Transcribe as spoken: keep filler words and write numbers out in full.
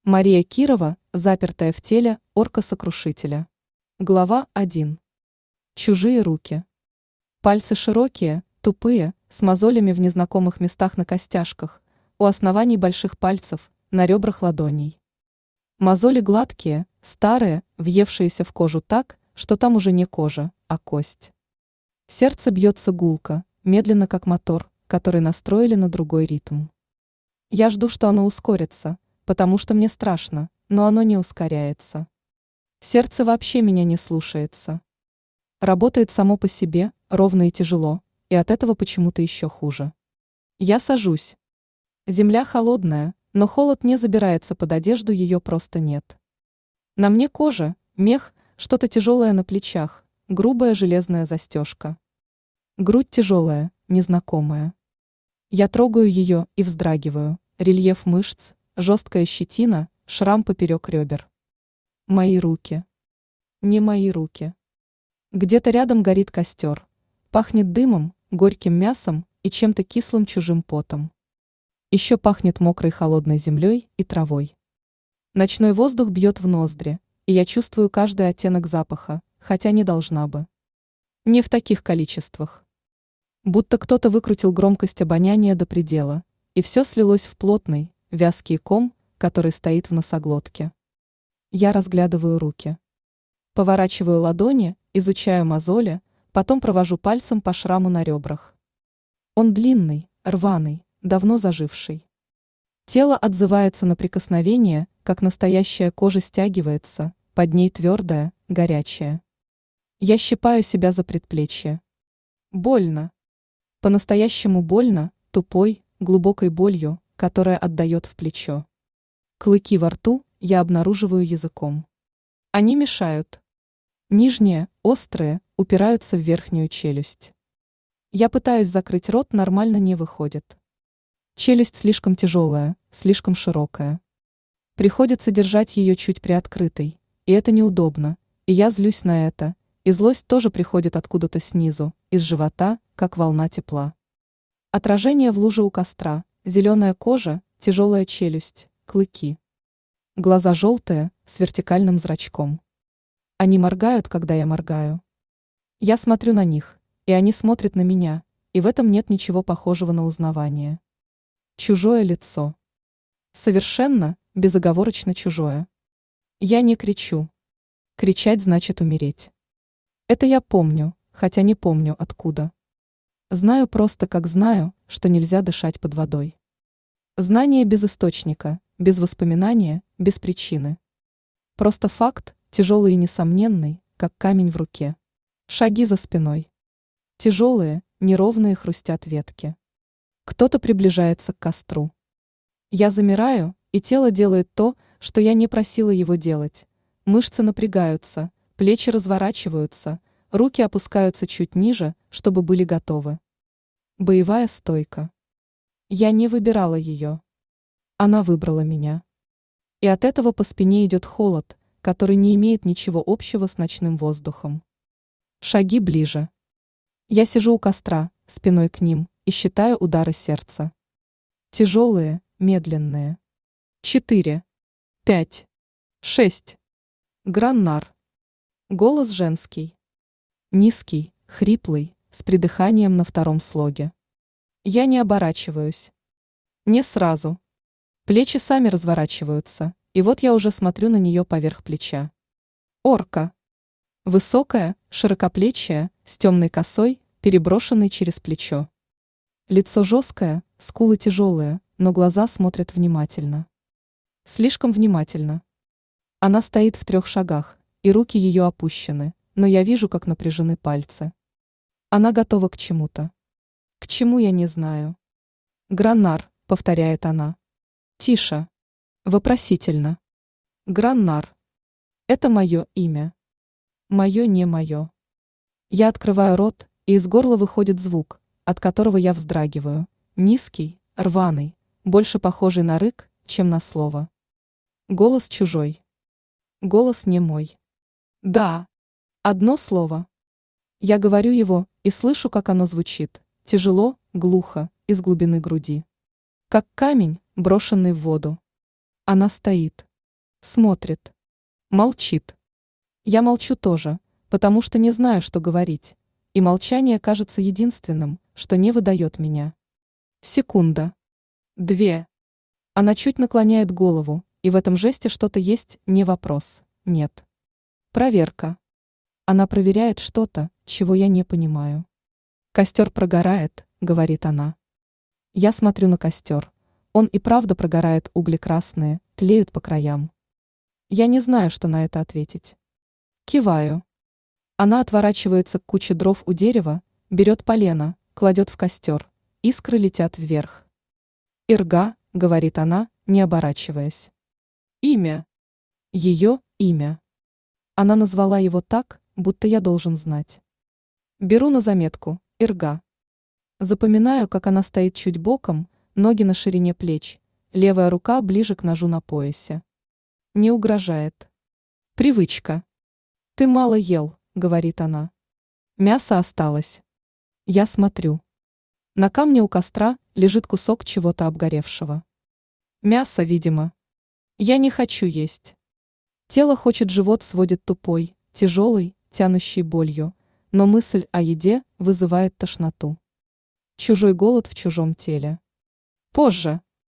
Мария Кирова, запертая в теле орка-сокрушителя. Глава один. Чужие руки. Пальцы широкие, тупые, с мозолями в незнакомых местах на костяшках, у оснований больших пальцев, на ребрах ладоней. Мозоли гладкие, старые, въевшиеся в кожу так, что там уже не кожа, а кость. Сердце бьется гулко, медленно как мотор, который настроили на другой ритм. Я жду, что оно ускорится, потому что мне страшно, но оно не ускоряется. Сердце вообще меня не слушается. Работает само по себе, ровно и тяжело, и от этого почему-то еще хуже. Я сажусь. Земля холодная, но холод не забирается под одежду, ее просто нет. На мне кожа, мех, что-то тяжелое на плечах, грубая железная застежка. Грудь тяжелая, незнакомая. Я трогаю ее и вздрагиваю, рельеф мышц, жесткая щетина, шрам поперек ребер. Мои руки. Не мои руки. Где-то рядом горит костер. Пахнет дымом, горьким мясом и чем-то кислым чужим потом. Еще пахнет мокрой холодной землей и травой. Ночной воздух бьет в ноздри, и я чувствую каждый оттенок запаха, хотя не должна бы. Не в таких количествах. Будто кто-то выкрутил громкость обоняния до предела, и все слилось в плотный, вязкий ком, который стоит в носоглотке. Я разглядываю руки. Поворачиваю ладони, изучаю мозоли, потом провожу пальцем по шраму на ребрах. Он длинный, рваный, давно заживший. Тело отзывается на прикосновение, как настоящая кожа стягивается, под ней твердая, горячая. Я щипаю себя за предплечье. Больно. По-настоящему больно, тупой, глубокой болью, которая отдает в плечо. Клыки во рту я обнаруживаю языком. Они мешают. Нижние, острые, упираются в верхнюю челюсть. Я пытаюсь закрыть рот, нормально не выходит. Челюсть слишком тяжелая, слишком широкая. Приходится держать ее чуть приоткрытой, и это неудобно, и я злюсь на это, и злость тоже приходит откуда-то снизу, из живота, как волна тепла. Отражение в луже у костра, зеленая кожа, тяжелая челюсть, клыки. Глаза желтые, с вертикальным зрачком. Они моргают, когда я моргаю. Я смотрю на них, и они смотрят на меня, и в этом нет ничего похожего на узнавание. Чужое лицо. Совершенно, безоговорочно чужое. Я не кричу. Кричать значит умереть. Это я помню, хотя не помню откуда. Знаю просто как знаю, что нельзя дышать под водой. Знание без источника, без воспоминания, без причины. Просто факт, тяжелый и несомненный, как камень в руке. Шаги за спиной. Тяжелые, неровные хрустят ветки. Кто-то приближается к костру. Я замираю, и тело делает то, что я не просила его делать. Мышцы напрягаются, плечи разворачиваются, руки опускаются чуть ниже, чтобы были готовы. Боевая стойка. Я не выбирала ее. Она выбрала меня. И от этого по спине идет холод, который не имеет ничего общего с ночным воздухом. Шаги ближе. Я сижу у костра, спиной к ним, и считаю удары сердца. Тяжелые, медленные. Четыре. Пять. Шесть. Граннар. Голос женский. Низкий, хриплый, с придыханием на втором слоге. Я не оборачиваюсь. Не сразу. Плечи сами разворачиваются, и вот я уже смотрю на нее поверх плеча. Орка. Высокая, широкоплечья, с темной косой, переброшенной через плечо. Лицо жесткое, скулы тяжелые, но глаза смотрят внимательно. Слишком внимательно. Она стоит в трех шагах, и руки ее опущены, но я вижу, как напряжены пальцы. Она готова к чему-то. К чему я не знаю. Граннар, повторяет она. Тише. Вопросительно. Граннар. Это мое имя. Мое не мое. Я открываю рот, и из горла выходит звук, от которого я вздрагиваю. Низкий, рваный, больше похожий на рык, чем на слово. Голос чужой. Голос не мой. Да. Одно слово. Я говорю его и слышу, как оно звучит. Тяжело, глухо, из глубины груди. Как камень, брошенный в воду. Она стоит. Смотрит. Молчит. Я молчу тоже, потому что не знаю, что говорить, и молчание кажется единственным, что не выдает меня. Секунда. Две. Она чуть наклоняет голову, и в этом жесте что-то есть, не вопрос, нет. Проверка. Она проверяет что-то, чего я не понимаю. «Костер прогорает», — говорит она. Я смотрю на костер. Он и правда прогорает, угли красные, тлеют по краям. Я не знаю, что на это ответить. Киваю. Она отворачивается к куче дров у дерева, берет полено, кладет в костер. Искры летят вверх. «Ирга», — говорит она, не оборачиваясь. Имя. Ее имя. Она назвала его так, будто я должен знать. Беру на заметку «Ирга». Запоминаю, как она стоит чуть боком, ноги на ширине плеч, левая рука ближе к ножу на поясе. Не угрожает. Привычка. «Ты мало ел», — говорит она. «Мясо осталось». Я смотрю. На камне у костра лежит кусок чего-то обгоревшего. Мясо, видимо. Я не хочу есть. Тело хочет, живот сводит тупой, тяжелый, тянущий болью, но мысль о еде вызывает тошноту. Чужой голод в чужом теле. Позже.